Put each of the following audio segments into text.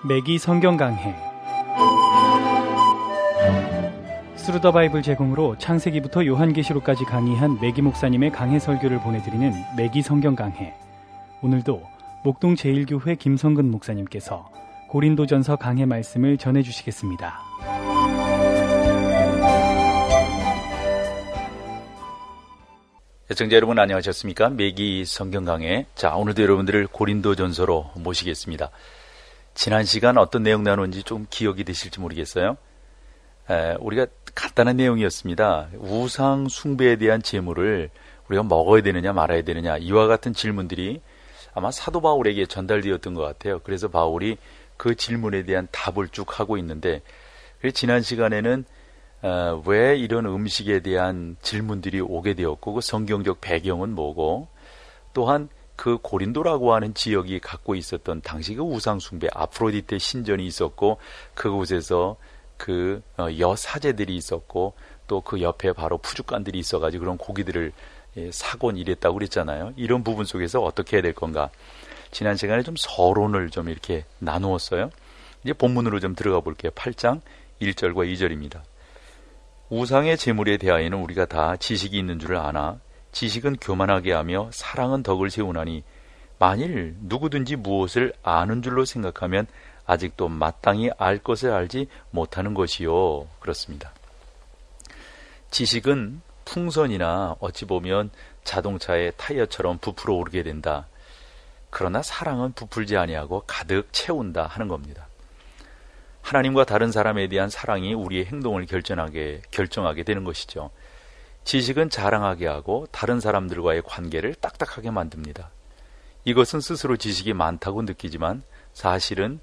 매기 성경 강해 스루더 바이블 제공으로 창세기부터 요한계시록까지 강의한 매기 목사님의 강해 설교를 보내드리는 매기 성경 강해. 오늘도 목동 제1교회 김성근 목사님께서 고린도전서 강해 말씀을 전해주시겠습니다. 시청자 여러분 안녕하셨습니까? 매기 성경 강해. 자, 오늘도 여러분들을 고린도전서로 모시겠습니다. 지난 시간 어떤 내용 나눴는지 좀 기억이 되실지 모르겠어요. 우리가 간단한 내용이었습니다. 우상 숭배에 대한 제물을 우리가 먹어야 되느냐 말아야 되느냐, 이와 같은 질문들이 아마 사도 바울에게 전달되었던 것 같아요. 그래서 바울이 그 질문에 대한 답을 쭉 하고 있는데, 지난 시간에는 왜 이런 음식에 대한 질문들이 오게 되었고, 그 성경적 배경은 뭐고, 또한 그 고린도라고 하는 지역이 갖고 있었던 당시 그 우상 숭배, 아프로디테 신전이 있었고, 그곳에서 그 여사제들이 있었고, 또 그 옆에 바로 푸주간들이 있어가지고 그런 고기들을 사곤 이랬다고 그랬잖아요. 이런 부분 속에서 어떻게 해야 될 건가, 지난 시간에 좀 서론을 좀 이렇게 나누었어요. 이제 본문으로 좀 들어가 볼게요. 8장 1절과 2절입니다. 우상의 제물에 대하여는 우리가 다 지식이 있는 줄을 아나 지식은 교만하게 하며 사랑은 덕을 세우나니, 만일 누구든지 무엇을 아는 줄로 생각하면 아직도 마땅히 알 것을 알지 못하는 것이요. 그렇습니다. 지식은 풍선이나 어찌 보면 자동차의 타이어처럼 부풀어 오르게 된다. 그러나 사랑은 부풀지 아니하고 가득 채운다 하는 겁니다. 하나님과 다른 사람에 대한 사랑이 우리의 행동을 결정하게 되는 것이죠. 지식은 자랑하게 하고 다른 사람들과의 관계를 딱딱하게 만듭니다. 이것은 스스로 지식이 많다고 느끼지만 사실은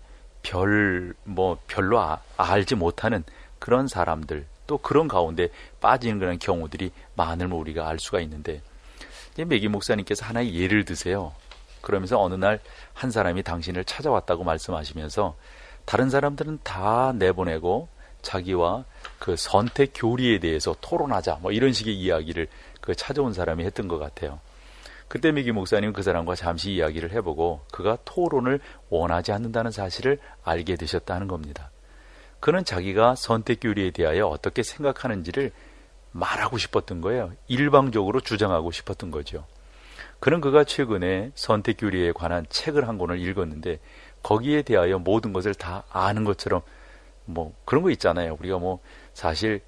별로 알지 못하는 그런 사람들, 또 그런 가운데 빠지는 그런 경우들이 많음을 우리가 알 수가 있는데, 매기 목사님께서 하나의 예를 드세요. 그러면서 어느 날 한 사람이 당신을 찾아왔다고 말씀하시면서 다른 사람들은 다 내보내고 자기와 그 선택 교리에 대해서 토론하자, 이런 식의 이야기를 그 찾아온 사람이 했던 것 같아요. 그때 매기 목사님은 그 사람과 잠시 이야기를 해보고 그가 토론을 원하지 않는다는 사실을 알게 되셨다는 겁니다. 그는 자기가 선택 교리에 대하여 어떻게 생각하는지를 말하고 싶었던 거예요. 일방적으로 주장하고 싶었던 거죠. 그가 최근에 선택 교리에 관한 책을 한 권을 읽었는데, 거기에 대하여 모든 것을 다 아는 것처럼 그런 거 있잖아요. 우리가 사실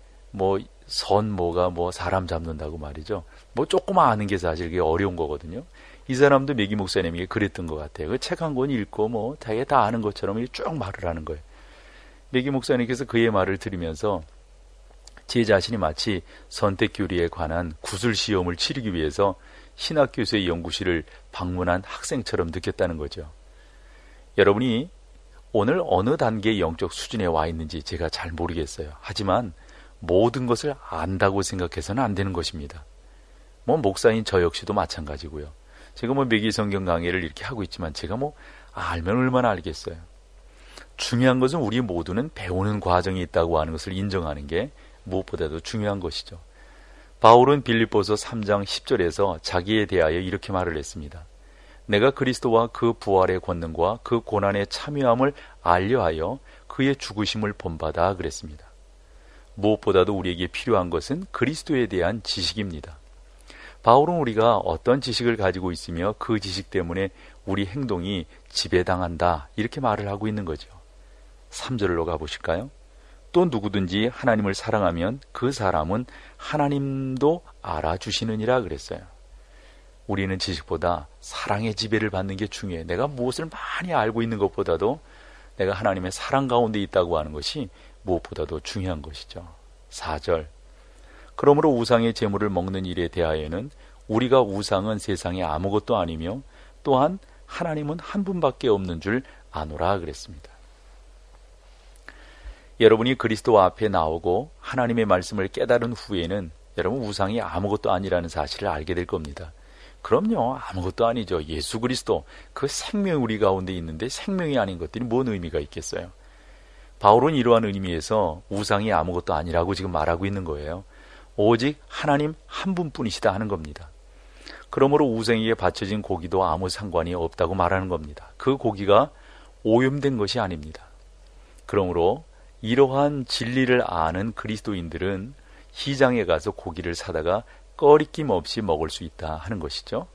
선모가 사람 잡는다고 말이죠. 조금만 아는 게 사실 그게 어려운 거거든요. 이 사람도 매기 목사님에게 그랬던 것 같아요. 그 책 한 권 읽고 자기가 다 아는 것처럼 쭉 말을 하는 거예요. 매기 목사님께서 그의 말을 들으면서 제 자신이 마치 선택교리에 관한 구술 시험을 치르기 위해서 신학교수의 연구실을 방문한 학생처럼 느꼈다는 거죠. 여러분이 오늘 어느 단계의 영적 수준에 와 있는지 제가 잘 모르겠어요. 하지만 모든 것을 안다고 생각해서는 안 되는 것입니다. 목사인 저 역시도 마찬가지고요. 제가 매기 성경 강의를 이렇게 하고 있지만 제가 알면 얼마나 알겠어요. 중요한 것은 우리 모두는 배우는 과정이 있다고 하는 것을 인정하는 게 무엇보다도 중요한 것이죠. 바울은 빌립보서 3장 10절에서 자기에 대하여 이렇게 말을 했습니다. 내가 그리스도와 그 부활의 권능과 그 고난의 참여함을 알려하여 그의 죽으심을 본받아 그랬습니다. 무엇보다도 우리에게 필요한 것은 그리스도에 대한 지식입니다. 바울은 우리가 어떤 지식을 가지고 있으며 그 지식 때문에 우리 행동이 지배당한다, 이렇게 말을 하고 있는 거죠. 3절로 가보실까요? 또 누구든지 하나님을 사랑하면 그 사람은 하나님도 알아주시느니라 그랬어요. 우리는 지식보다 사랑의 지배를 받는 게 중요해. 내가 무엇을 많이 알고 있는 것보다도 내가 하나님의 사랑 가운데 있다고 하는 것이 무엇보다도 중요한 것이죠. 4절. 그러므로 우상의 제물을 먹는 일에 대하여는 우리가 우상은 세상에 아무것도 아니며 또한 하나님은 한 분밖에 없는 줄 아노라 그랬습니다. 여러분이 그리스도 앞에 나오고 하나님의 말씀을 깨달은 후에는 여러분 우상이 아무것도 아니라는 사실을 알게 될 겁니다. 그럼요, 아무것도 아니죠. 예수 그리스도, 그 생명이 우리 가운데 있는데 생명이 아닌 것들이 뭔 의미가 있겠어요. 바울은 이러한 의미에서 우상이 아무것도 아니라고 지금 말하고 있는 거예요. 오직 하나님 한 분뿐이시다 하는 겁니다. 그러므로 우상에게 바쳐진 고기도 아무 상관이 없다고 말하는 겁니다. 그 고기가 오염된 것이 아닙니다. 그러므로 이러한 진리를 아는 그리스도인들은 시장에 가서 고기를 사다가 꺼리낌 없이 먹을 수 있다 하는 것이죠.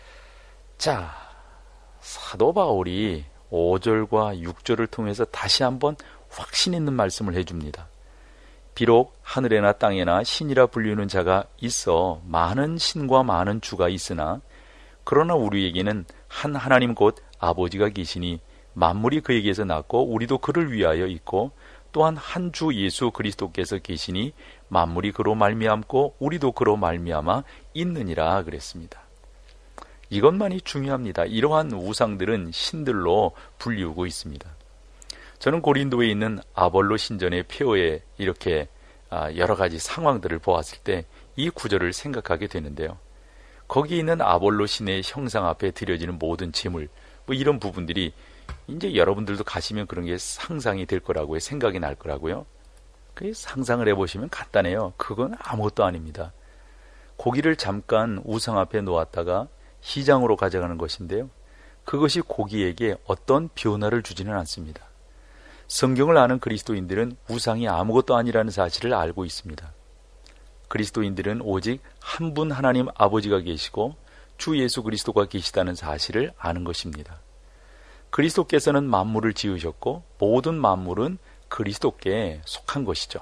자, 사도 바울이 5절과 6절을 통해서 다시 한번 확신 있는 말씀을 해줍니다. 비록 하늘에나 땅에나 신이라 불리는 자가 있어 많은 신과 많은 주가 있으나 그러나 우리에게는 한 하나님 곧 아버지가 계시니 만물이 그에게서 났고 우리도 그를 위하여 있고 또한 한 주 예수 그리스도께서 계시니 만물이 그로 말미암고 우리도 그로 말미암아 있느니라 그랬습니다. 이것만이 중요합니다. 이러한 우상들은 신들로 불리우고 있습니다. 저는 고린도에 있는 아볼로 신전의 폐허에 이렇게 여러 가지 상황들을 보았을 때 이 구절을 생각하게 되는데요. 거기 있는 아볼로 신의 형상 앞에 드려지는 모든 제물, 이런 부분들이 이제 여러분들도 가시면 그런 게 상상이 될 거라고요. 생각이 날 거라고요. 그 상상을 해보시면 간단해요. 그건 아무것도 아닙니다. 고기를 잠깐 우상 앞에 놓았다가 시장으로 가져가는 것인데요. 그것이 고기에게 어떤 변화를 주지는 않습니다. 성경을 아는 그리스도인들은 우상이 아무것도 아니라는 사실을 알고 있습니다. 그리스도인들은 오직 한 분 하나님 아버지가 계시고 주 예수 그리스도가 계시다는 사실을 아는 것입니다. 그리스도께서는 만물을 지으셨고 모든 만물은 그리스도께 속한 것이죠.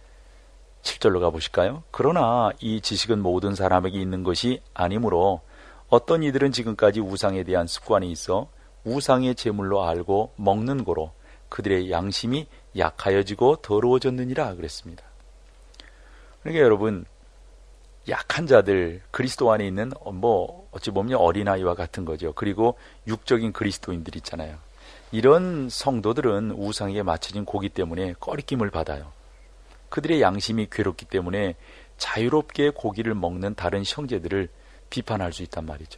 7절로 가보실까요? 그러나 이 지식은 모든 사람에게 있는 것이 아니므로 어떤 이들은 지금까지 우상에 대한 습관이 있어 우상의 제물로 알고 먹는 고로 그들의 양심이 약하여지고 더러워졌느니라 그랬습니다. 그러니까 여러분, 약한 자들, 그리스도 안에 있는 어찌 보면 어린아이와 같은 거죠. 그리고 육적인 그리스도인들 있잖아요. 이런 성도들은 우상에 맞춰진 고기 때문에 꺼리낌을 받아요. 그들의 양심이 괴롭기 때문에 자유롭게 고기를 먹는 다른 형제들을 비판할 수 있단 말이죠.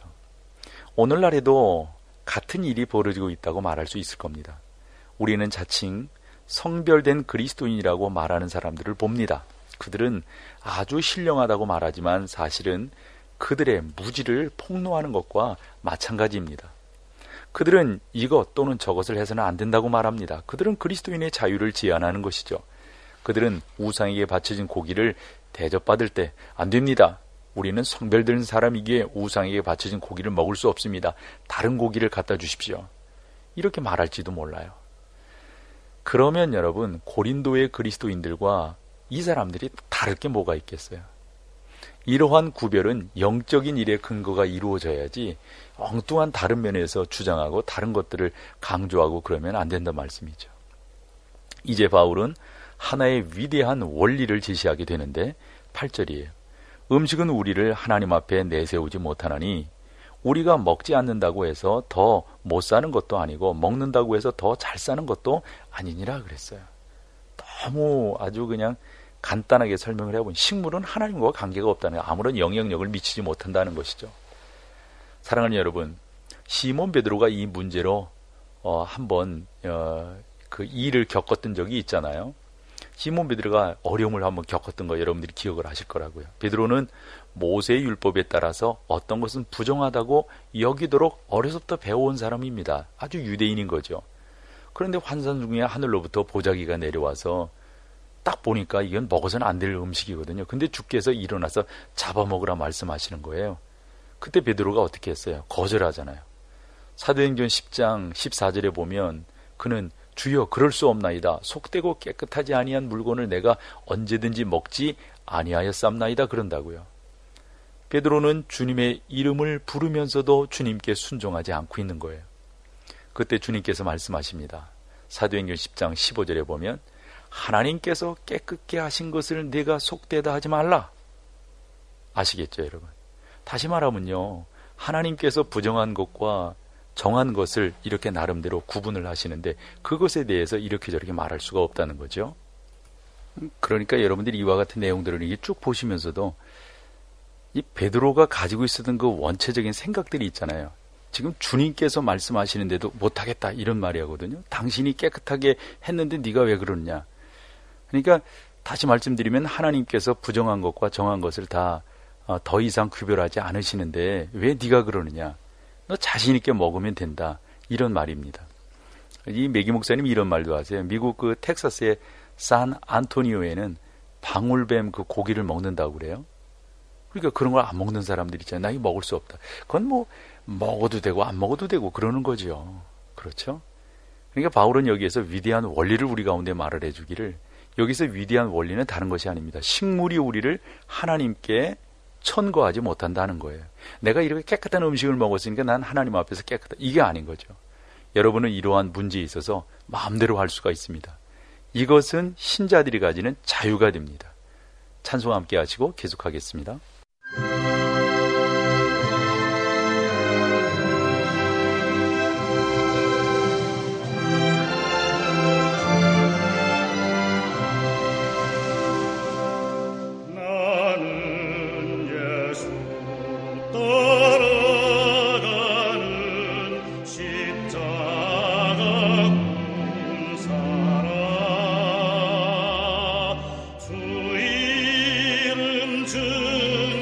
오늘날에도 같은 일이 벌어지고 있다고 말할 수 있을 겁니다. 우리는 자칭 성별된 그리스도인이라고 말하는 사람들을 봅니다. 그들은 아주 신령하다고 말하지만 사실은 그들의 무지를 폭로하는 것과 마찬가지입니다. 그들은 이것 또는 저것을 해서는 안 된다고 말합니다. 그들은 그리스도인의 자유를 제한하는 것이죠. 그들은 우상에게 바쳐진 고기를 대접받을 때 안 됩니다. 우리는 성별된 사람이기에 우상에게 바쳐진 고기를 먹을 수 없습니다. 다른 고기를 갖다 주십시오. 이렇게 말할지도 몰라요. 그러면 여러분, 고린도의 그리스도인들과 이 사람들이 다를 게 뭐가 있겠어요? 이러한 구별은 영적인 일의 근거가 이루어져야지 엉뚱한 다른 면에서 주장하고 다른 것들을 강조하고 그러면 안 된다는 말씀이죠. 이제 바울은 하나의 위대한 원리를 제시하게 되는데 8절이에요. 음식은 우리를 하나님 앞에 내세우지 못하나니 우리가 먹지 않는다고 해서 더 못 사는 것도 아니고 먹는다고 해서 더 잘 사는 것도 아니니라 그랬어요. 너무 아주 그냥 간단하게 설명을 해보니 식물은 하나님과 관계가 없다는 거예요. 아무런 영향력을 미치지 못한다는 것이죠. 사랑하는 여러분, 시몬 베드로가 이 문제로 한번 그 일을 겪었던 적이 있잖아요. 시몬 베드로가 어려움을 한번 겪었던 거 여러분들이 기억을 하실 거라고요. 베드로는 모세의 율법에 따라서 어떤 것은 부정하다고 여기도록 어려서부터 배워온 사람입니다. 아주 유대인인 거죠. 그런데 환상 중에 하늘로부터 보자기가 내려와서 딱 보니까 이건 먹어서는 안 될 음식이거든요. 근데 주께서 일어나서 잡아먹으라 말씀하시는 거예요. 그때 베드로가 어떻게 했어요? 거절하잖아요. 사도행전 10장 14절에 보면 그는 주여 그럴 수 없나이다. 속되고 깨끗하지 아니한 물건을 내가 언제든지 먹지 아니하였삼나이다 그런다고요. 베드로는 주님의 이름을 부르면서도 주님께 순종하지 않고 있는 거예요. 그때 주님께서 말씀하십니다. 사도행전 10장 15절에 보면 하나님께서 깨끗게 하신 것을 네가 속되다 하지 말라. 아시겠죠, 여러분? 다시 말하면요, 하나님께서 부정한 것과 정한 것을 이렇게 나름대로 구분을 하시는데 그것에 대해서 이렇게 저렇게 말할 수가 없다는 거죠. 그러니까 여러분들이 이와 같은 내용들을 이게 쭉 보시면서도 이 베드로가 가지고 있었던 그 원체적인 생각들이 있잖아요. 지금 주님께서 말씀하시는데도 못하겠다 이런 말이 하거든요. 당신이 깨끗하게 했는데 네가 왜 그러느냐. 그러니까 다시 말씀드리면 하나님께서 부정한 것과 정한 것을 다 더 이상 구별하지 않으시는데 왜 네가 그러느냐. 너 자신 있게 먹으면 된다. 이런 말입니다. 이 매기 목사님이 이런 말도 하세요. 미국 그 텍사스의 산 안토니오에는 방울뱀 그 고기를 먹는다고 그래요. 그러니까 그런 걸 안 먹는 사람들 있잖아요. 나 이거 먹을 수 없다. 그건 뭐 먹어도 되고 안 먹어도 되고 그러는 거죠. 그렇죠? 그러니까 바울은 여기에서 위대한 원리를 우리 가운데 말을 해주기를, 여기서 위대한 원리는 다른 것이 아닙니다. 식물이 우리를 하나님께 천거하지 못한다는 거예요. 내가 이렇게 깨끗한 음식을 먹었으니까 난 하나님 앞에서 깨끗하다. 이게 아닌 거죠. 여러분은 이러한 문제에 있어서 마음대로 할 수가 있습니다. 이것은 신자들이 가지는 자유가 됩니다. 찬송 함께 하시고 계속하겠습니다. 주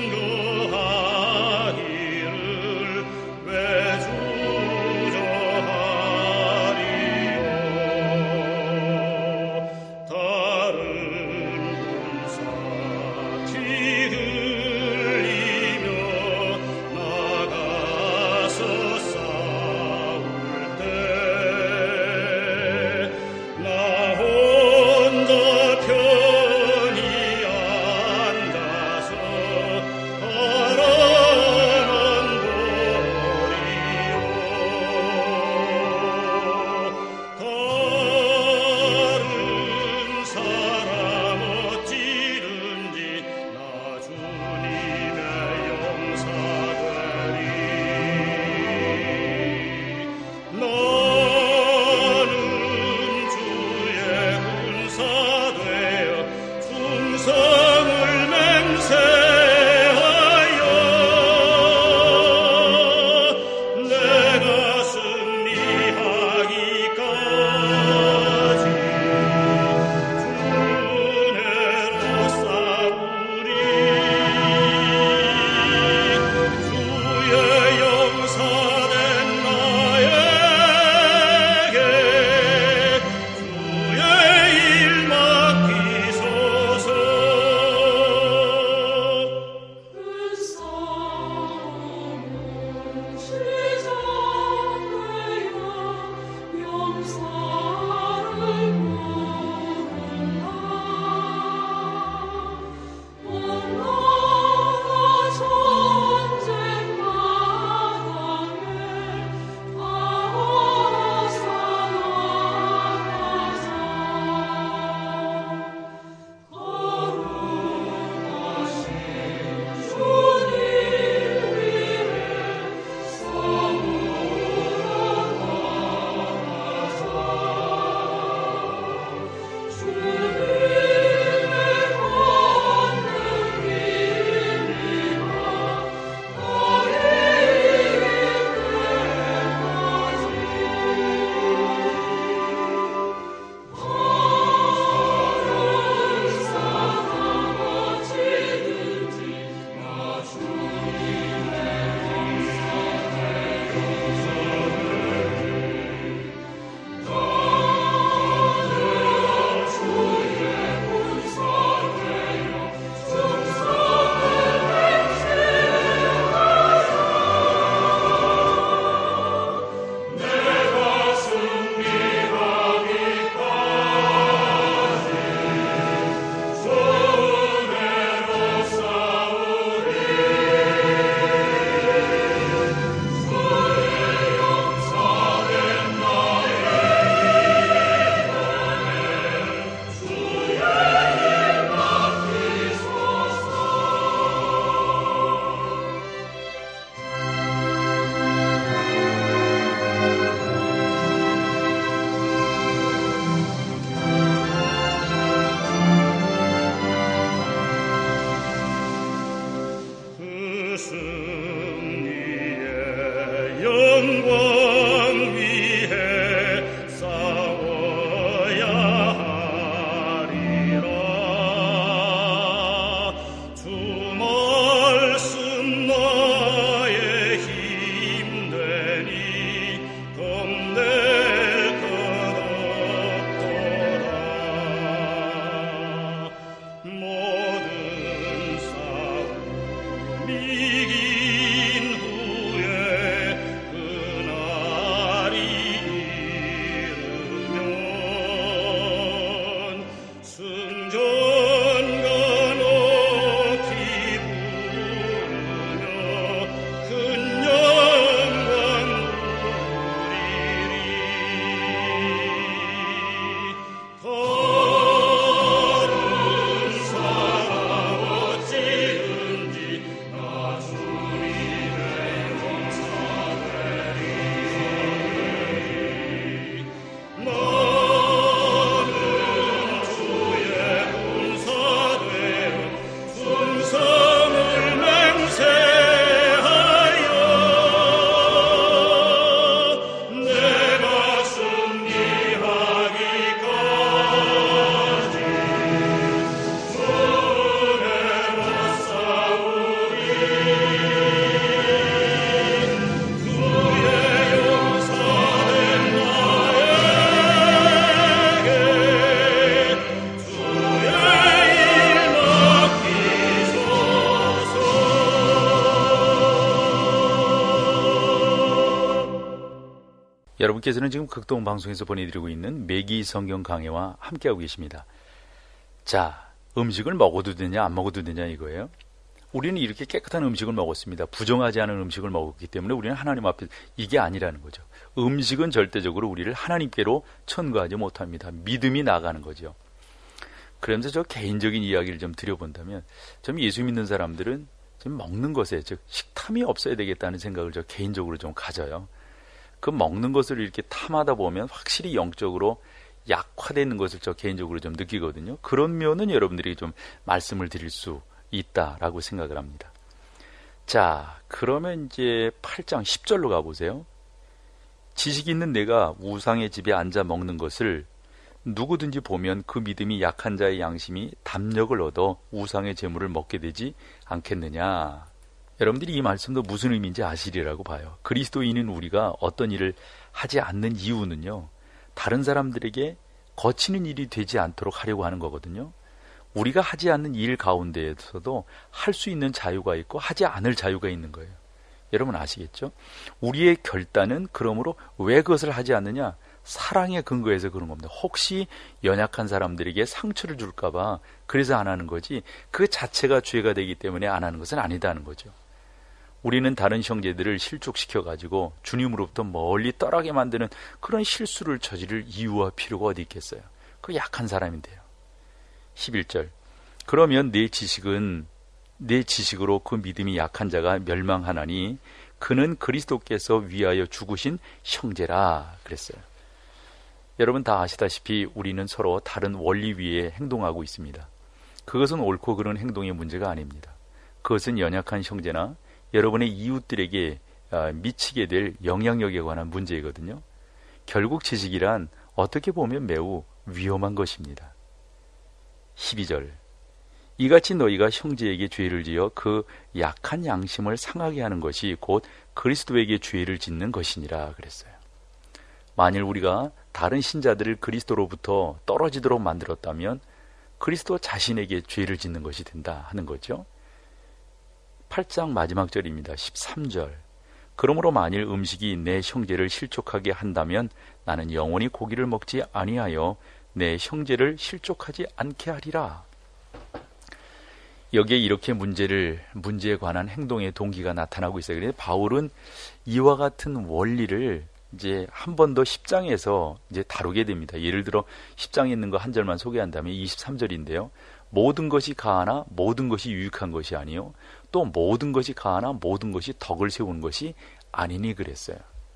여러분께서는 지금 극동방송에서 보내드리고 있는 매기 성경 강해와 함께하고 계십니다. 자, 음식을 먹어도 되냐 안 먹어도 되냐 이거예요. 우리는 이렇게 깨끗한 음식을 먹었습니다. 부정하지 않은 음식을 먹었기 때문에 우리는 하나님 앞에 이게 아니라는 거죠. 음식은 절대적으로 우리를 하나님께로 천거하지 못합니다. 믿음이 나가는 거죠. 그러면서 저 개인적인 이야기를 좀 드려본다면, 좀 예수 믿는 사람들은 좀 먹는 것에, 즉 식탐이 없어야 되겠다는 생각을 저 개인적으로 좀 가져요. 그 먹는 것을 이렇게 탐하다 보면 확실히 영적으로 약화되는 것을 저 개인적으로 좀 느끼거든요. 그런 면은 여러분들이 좀 말씀을 드릴 수 있다라고 생각을 합니다. 자, 그러면 이제 8장 10절로 가보세요. 지식 있는 내가 우상의 집에 앉아 먹는 것을 누구든지 보면 그 믿음이 약한 자의 양심이 담력을 얻어 우상의 제물을 먹게 되지 않겠느냐. 여러분들이 이 말씀도 무슨 의미인지 아시리라고 봐요. 그리스도인인 우리가 어떤 일을 하지 않는 이유는요, 다른 사람들에게 거치는 일이 되지 않도록 하려고 하는 거거든요. 우리가 하지 않는 일 가운데에서도 할 수 있는 자유가 있고 하지 않을 자유가 있는 거예요. 여러분 아시겠죠? 우리의 결단은 그러므로 왜 그것을 하지 않느냐? 사랑의 근거에서 그런 겁니다. 혹시 연약한 사람들에게 상처를 줄까봐 그래서 안 하는 거지, 그 자체가 죄가 되기 때문에 안 하는 것은 아니다는 거죠. 우리는 다른 형제들을 실족시켜가지고 주님으로부터 멀리 떠나게 만드는 그런 실수를 저지를 이유와 필요가 어디 있겠어요? 그 약한 사람인데요. 11절, 그러면 내 지식으로 그 믿음이 약한 자가 멸망하나니 그는 그리스도께서 위하여 죽으신 형제라 그랬어요. 여러분 다 아시다시피 우리는 서로 다른 원리 위에 행동하고 있습니다. 그것은 옳고 그른 행동의 문제가 아닙니다. 그것은 연약한 형제나 여러분의 이웃들에게 미치게 될 영향력에 관한 문제이거든요. 결국 지식이란 어떻게 보면 매우 위험한 것입니다. 12절, 이같이 너희가 형제에게 죄를 지어 그 약한 양심을 상하게 하는 것이 곧 그리스도에게 죄를 짓는 것이니라 그랬어요. 만일 우리가 다른 신자들을 그리스도로부터 떨어지도록 만들었다면 그리스도 자신에게 죄를 짓는 것이 된다 하는 거죠. 8장 마지막 절입니다. 13절, 그러므로 만일 음식이 내 형제를 실족하게 한다면 나는 영원히 고기를 먹지 아니하여 내 형제를 실족하지 않게 하리라. 여기에 이렇게 문제에 관한 행동의 동기가 나타나고 있어요. 그래서 바울은 이와 같은 원리를 이제 한 번 더 10장에서 이제 다루게 됩니다. 예를 들어 10장에 있는 거 한 절만 소개한다면 23절인데요. 모든 것이 가하나 모든 것이 유익한 것이 아니요 또 모든 것이 가하나 모든 것이 덕을 세우는 것이 아니니 그랬어요.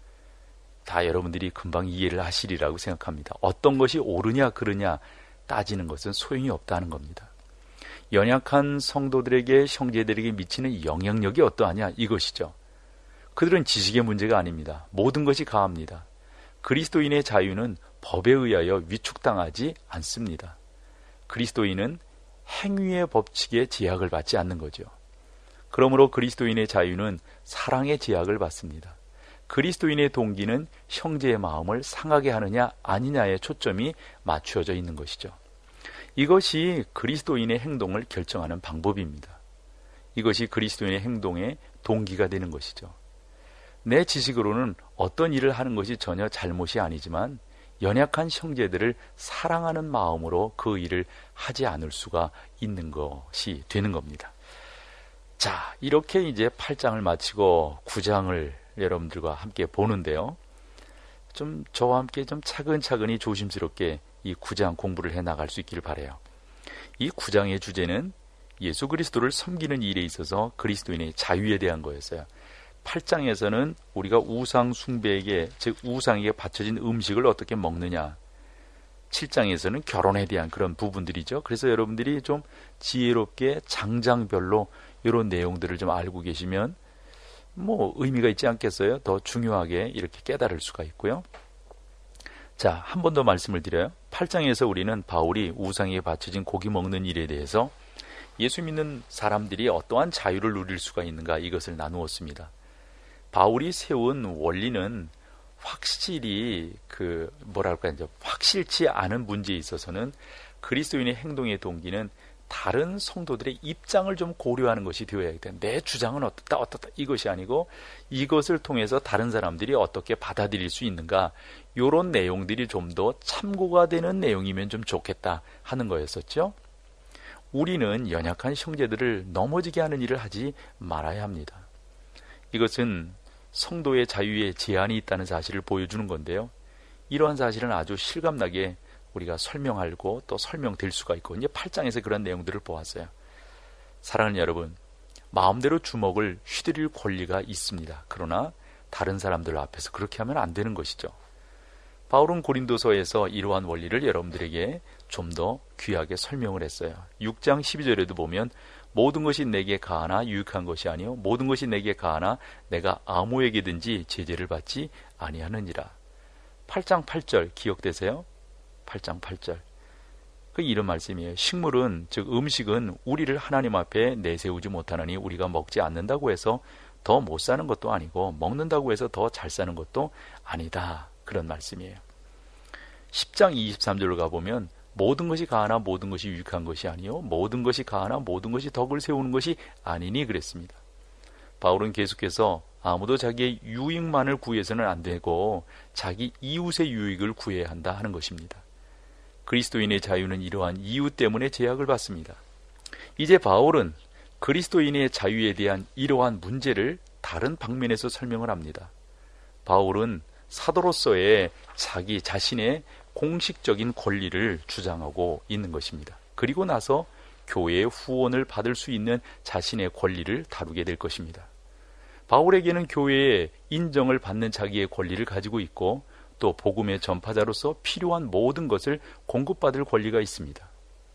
다 여러분들이 금방 이해를 하시리라고 생각합니다. 어떤 것이 옳으냐 그르냐 따지는 것은 소용이 없다는 겁니다. 연약한 성도들에게, 형제들에게 미치는 영향력이 어떠하냐 이것이죠. 그들은 지식의 문제가 아닙니다. 모든 것이 가합니다. 그리스도인의 자유는 법에 의하여 위축당하지 않습니다. 그리스도인은 행위의 법칙에 제약을 받지 않는 거죠. 그러므로 그리스도인의 자유는 사랑의 제약을 받습니다. 그리스도인의 동기는 형제의 마음을 상하게 하느냐 아니냐에 초점이 맞추어져 있는 것이죠. 이것이 그리스도인의 행동을 결정하는 방법입니다. 이것이 그리스도인의 행동의 동기가 되는 것이죠. 내 지식으로는 어떤 일을 하는 것이 전혀 잘못이 아니지만 연약한 형제들을 사랑하는 마음으로 그 일을 하지 않을 수가 있는 것이 되는 겁니다. 자, 이렇게 이제 8장을 마치고 9장을 여러분들과 함께 보는데요. 좀 저와 함께 좀 차근차근히 조심스럽게 이 9장 공부를 해 나갈 수 있기를 바라요. 이 9장의 주제는 예수 그리스도를 섬기는 일에 있어서 그리스도인의 자유에 대한 거였어요. 8장에서는 우리가 우상 숭배에게, 즉 우상에게 바쳐진 음식을 어떻게 먹느냐, 7장에서는 결혼에 대한 그런 부분들이죠. 그래서 여러분들이 좀 지혜롭게 장장별로 이런 내용들을 좀 알고 계시면 뭐 의미가 있지 않겠어요? 더 중요하게 이렇게 깨달을 수가 있고요. 자, 한 번 더 말씀을 드려요. 8장에서 우리는 바울이 우상에게 바쳐진 고기 먹는 일에 대해서 예수 믿는 사람들이 어떠한 자유를 누릴 수가 있는가 이것을 나누었습니다. 바울이 세운 원리는 확실히 확실치 않은 문제에 있어서는 그리스도인의 행동의 동기는 다른 성도들의 입장을 좀 고려하는 것이 되어야 돼. 내 주장은 어떻다 이것이 아니고 이것을 통해서 다른 사람들이 어떻게 받아들일 수 있는가, 이런 내용들이 좀 더 참고가 되는 내용이면 좀 좋겠다 하는 거였었죠. 우리는 연약한 형제들을 넘어지게 하는 일을 하지 말아야 합니다. 이것은 성도의 자유에 제한이 있다는 사실을 보여주는 건데요. 이러한 사실은 아주 실감나게 우리가 설명하고 또 설명될 수가 있고, 이제 8장에서 그런 내용들을 보았어요. 사랑하는 여러분, 마음대로 주먹을 휘두를 권리가 있습니다. 그러나 다른 사람들 앞에서 그렇게 하면 안 되는 것이죠. 바울은 고린도서에서 이러한 원리를 여러분들에게 좀 더 귀하게 설명을 했어요. 6장 12절에도 보면 모든 것이 내게 가하나 유익한 것이 아니요 모든 것이 내게 가하나 내가 아무에게든지 제재를 받지 아니하느니라. 8장 8절 기억되세요? 8장 8절. 그 이런 말씀이에요. 식물은, 즉 음식은 우리를 하나님 앞에 내세우지 못하느니 우리가 먹지 않는다고 해서 더 못 사는 것도 아니고 먹는다고 해서 더 잘 사는 것도 아니다. 그런 말씀이에요. 10장 23절로 가보면 모든 것이 가하나 모든 것이 유익한 것이 아니요 모든 것이 가하나 모든 것이 덕을 세우는 것이 아니니 그랬습니다. 바울은 계속해서 아무도 자기의 유익만을 구해서는 안 되고 자기 이웃의 유익을 구해야 한다 하는 것입니다. 그리스도인의 자유는 이러한 이유 때문에 제약을 받습니다. 이제 바울은 그리스도인의 자유에 대한 이러한 문제를 다른 방면에서 설명을 합니다. 바울은 사도로서의 자기 자신의 공식적인 권리를 주장하고 있는 것입니다. 그리고 나서 교회의 후원을 받을 수 있는 자신의 권리를 다루게 될 것입니다. 바울에게는 교회의 인정을 받는 자기의 권리를 가지고 있고 또 복음의 전파자로서 필요한 모든 것을 공급받을 권리가 있습니다.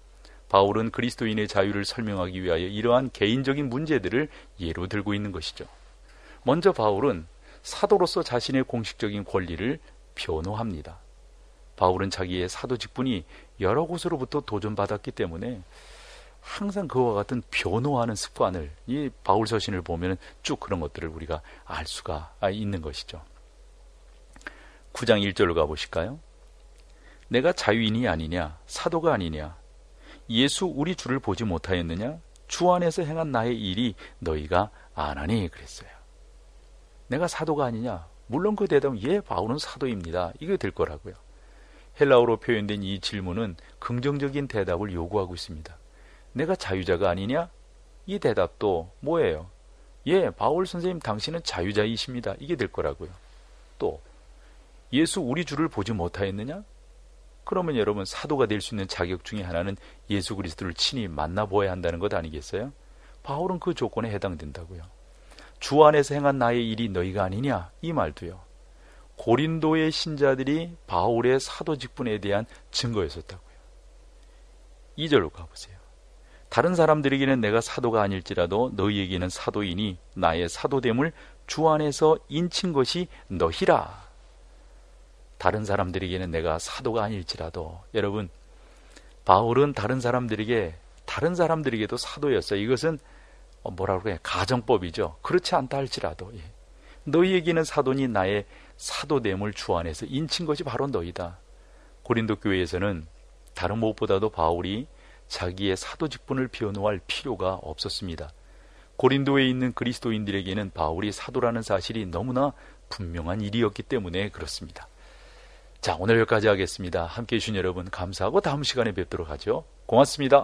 바울은 그리스도인의 자유를 설명하기 위하여 이러한 개인적인 문제들을 예로 들고 있는 것이죠. 먼저 바울은 사도로서 자신의 공식적인 권리를 변호합니다. 바울은 자기의 사도 직분이 여러 곳으로부터 도전받았기 때문에 항상 그와 같은 변호하는 습관을, 이 바울 서신을 보면 쭉 그런 것들을 우리가 알 수가 있는 것이죠. 9장 1절로 가보실까요? 내가 자유인이 아니냐 사도가 아니냐 예수 우리 주를 보지 못하였느냐 주 안에서 행한 나의 일이 너희가 아나니 그랬어요. 내가 사도가 아니냐? 물론 그 대답은 예, 바울은 사도입니다. 이게 될 거라고요. 헬라어로 표현된 이 질문은 긍정적인 대답을 요구하고 있습니다. 내가 자유자가 아니냐? 이 대답도 뭐예요? 예, 바울 선생님 당신은 자유자이십니다. 이게 될 거라고요. 또 예수 우리 주를 보지 못하였느냐? 그러면 여러분 사도가 될 수 있는 자격 중에 하나는 예수 그리스도를 친히 만나보아야 한다는 것 아니겠어요? 바울은 그 조건에 해당된다고요. 주 안에서 행한 나의 일이 너희가 아니냐? 이 말도요. 고린도의 신자들이 바울의 사도 직분에 대한 증거였었다고요. 2절로 가보세요. 다른 사람들에게는 내가 사도가 아닐지라도 너희에게는 사도이니 나의 사도됨을 주 안에서 인친 것이 너희라. 다른 사람들에게는 내가 사도가 아닐지라도, 여러분 바울은 다른 사람들에게도 사도였어요. 이것은 뭐라고 해요? 가정법이죠. 그렇지 않다 할지라도 너희에게는 사도니 나의 사도됨을 주 안에서 인친 것이 바로 너희다. 고린도 교회에서는 다른 무엇보다도 바울이 자기의 사도 직분을 변호할 필요가 없었습니다. 고린도에 있는 그리스도인들에게는 바울이 사도라는 사실이 너무나 분명한 일이었기 때문에 그렇습니다. 자, 오늘 여기까지 하겠습니다. 함께해 주신 여러분 감사하고 다음 시간에 뵙도록 하죠. 고맙습니다.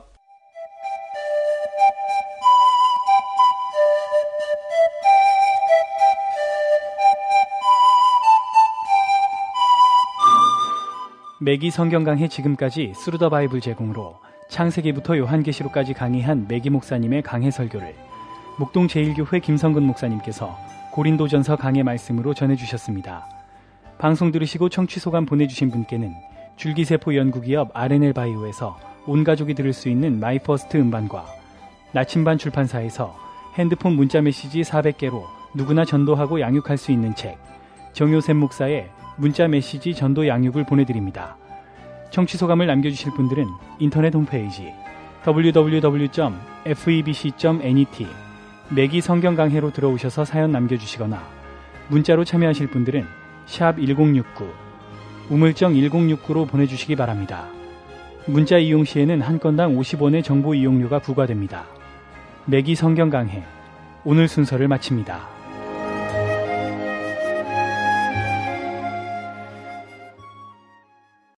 매기 성경 강해 지금까지 스루 더 바이블 제공으로 창세기부터 요한계시록까지 강의한 매기 목사님의 강해 설교를 목동 제1교회 김성근 목사님께서 고린도전서 강해 말씀으로 전해주셨습니다. 방송 들으시고 청취 소감 보내주신 분께는 줄기세포 연구기업 R&L 바이오에서 온 가족이 들을 수 있는 마이퍼스트 음반과 나침반 출판사에서 핸드폰 문자 메시지 400개로 누구나 전도하고 양육할 수 있는 책, 정효샘 목사의 문자 메시지 전도 양육을 보내드립니다. 청취 소감을 남겨주실 분들은 인터넷 홈페이지 www.febc.net 매기 성경 강해로 들어오셔서 사연 남겨주시거나 문자로 참여하실 분들은 샵 1069 우물정 1069로 보내주시기 바랍니다. 문자 이용 시에는 한 건당 50원의 정보 이용료가 부과됩니다. 매기 성경 강해 오늘 순서를 마칩니다.